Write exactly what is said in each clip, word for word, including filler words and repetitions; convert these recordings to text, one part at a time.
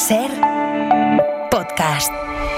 Ser Podcast.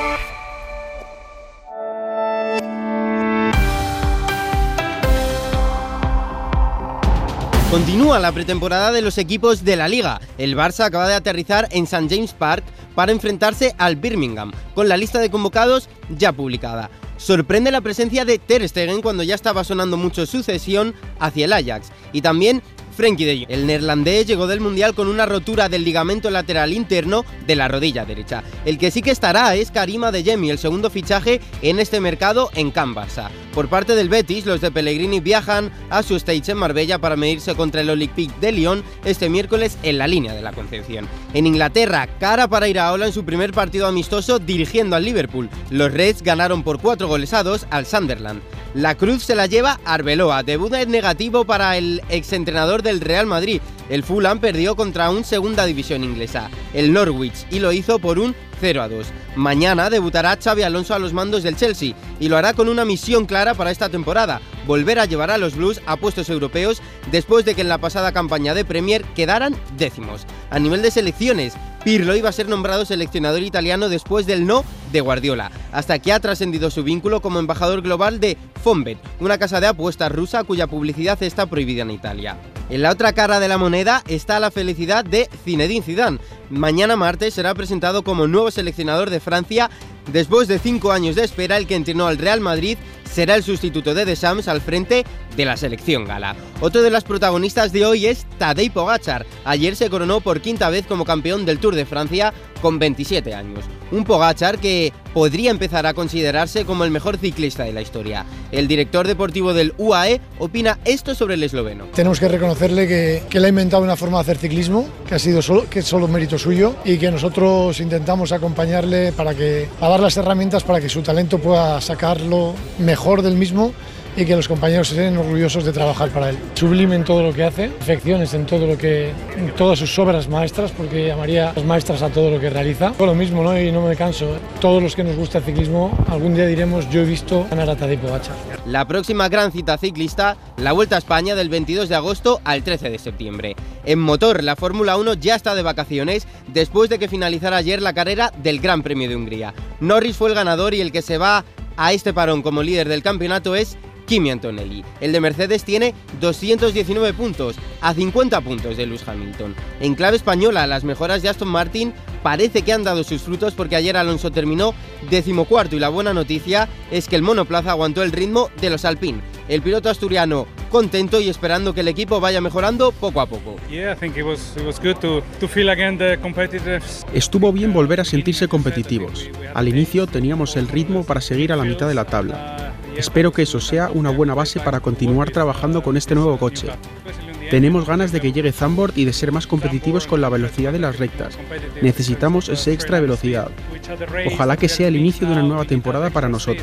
Continúa la pretemporada de los equipos de la Liga. El Barça acaba de aterrizar en Saint James Park para enfrentarse al Birmingham, con la lista de convocados ya publicada. Sorprende la presencia de Ter Stegen cuando ya estaba sonando mucho su cesión hacia el Ajax. Y también Frenkie de Jong. El neerlandés llegó del Mundial con una rotura del ligamento lateral interno de la rodilla derecha. El que sí que estará es Karim Adeyemi, el segundo fichaje en este mercado en Can Barça. Por parte del Betis, los de Pellegrini viajan a su stage en Marbella para medirse contra el Olympique de Lyon este miércoles en la línea de la Concepción. En Inglaterra, cara para Iraola en su primer partido amistoso dirigiendo al Liverpool. Los Reds ganaron por cuatro goles a dos al Sunderland. La cruz se la lleva Arbeloa, debut negativo para el exentrenador del Real Madrid. El Fulham perdió contra un segunda división inglesa, el Norwich, y lo hizo por un cero a dos. Mañana debutará Xabi Alonso a los mandos del Chelsea y lo hará con una misión clara para esta temporada: volver a llevar a los Blues a puestos europeos después de que en la pasada campaña de Premier quedaran décimos. A nivel de selecciones, Pirlo iba a ser nombrado seleccionador italiano después del no de Guardiola, hasta que ha trascendido su vínculo como embajador global de Fonbet, una casa de apuestas rusa cuya publicidad está prohibida en Italia. En la otra cara de la moneda está la felicidad de Zinedine Zidane. Mañana martes será presentado como nuevo seleccionador de Francia. Después de cinco años de espera, el que entrenó al Real Madrid será el sustituto de Deschamps al frente de la selección gala. Otro de las protagonistas de hoy es Tadej Pogačar. Ayer se coronó por quinta vez como campeón del Tour de Francia con veintisiete años. Un Pogačar que podría empezar a considerarse como el mejor ciclista de la historia. El director deportivo del U A E opina esto sobre el esloveno. Tenemos que reconocerle que, que él ha inventado una forma de hacer ciclismo, que ha sido solo, que es solo mérito suyo, y que nosotros intentamos acompañarle para que, a dar las herramientas para que su talento pueda sacarlo mejor del mismo y que los compañeros estén orgullosos de trabajar para él. Sublime en todo lo que hace, perfecciones en todo lo que, en todas sus obras maestras, porque llamaría las maestras a todo lo que realiza. Todo lo mismo, ¿no? Y no me canso. Todos los que nos gusta el ciclismo, algún día diremos: yo he visto ganar a Tadej Pogačar. La próxima gran cita ciclista, la Vuelta a España del veintidós de agosto al trece de septiembre. En motor, la Fórmula uno ya está de vacaciones después de que finalizara ayer la carrera del Gran Premio de Hungría. Norris fue el ganador y el que se va a este parón como líder del campeonato es Kimi Antonelli. El de Mercedes tiene doscientos diecinueve puntos, a cincuenta puntos de Lewis Hamilton. En clave española, las mejoras de Aston Martin parece que han dado sus frutos porque ayer Alonso terminó decimocuarto y la buena noticia es que el monoplaza aguantó el ritmo de los Alpine. El piloto asturiano contento y esperando que el equipo vaya mejorando poco a poco. Estuvo bien volver a sentirse competitivos. Al inicio teníamos el ritmo para seguir a la mitad de la tabla. Espero que eso sea una buena base para continuar trabajando con este nuevo coche. Tenemos ganas de que llegue Zandvoort y de ser más competitivos con la velocidad de las rectas. Necesitamos ese extra de velocidad. Ojalá que sea el inicio de una nueva temporada para nosotros.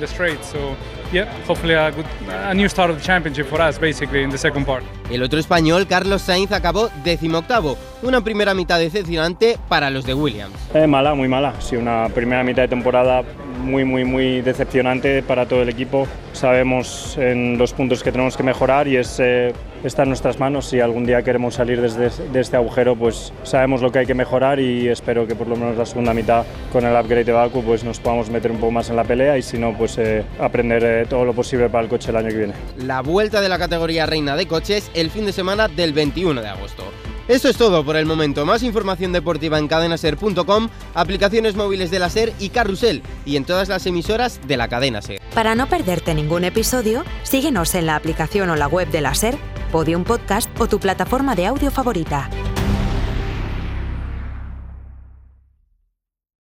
El otro español, Carlos Sainz, acabó decimoctavo, una primera mitad decepcionante para los de Williams. Eh, mala, muy mala. Sí, una primera mitad de temporada muy, muy, muy decepcionante para todo el equipo. Sabemos en los puntos que tenemos que mejorar y es, eh, está en nuestras manos. Si algún día queremos salir desde, de este agujero, pues sabemos lo que hay que mejorar y espero que por lo menos la segunda mitad con el upgrade de Baku pues nos podamos meter un poco más en la pelea y si no, pues eh, aprender eh, todo lo posible para el coche el año que viene. La vuelta de la categoría reina de coches el fin de semana del veintiuno de agosto. Eso es todo por el momento. Más información deportiva en cadena ser punto com, aplicaciones móviles de la SER y Carrusel y en todas las emisoras de la cadena SER. Para no perderte ningún episodio, síguenos en la aplicación o la web de la SER, Podium Podcast o tu plataforma de audio favorita.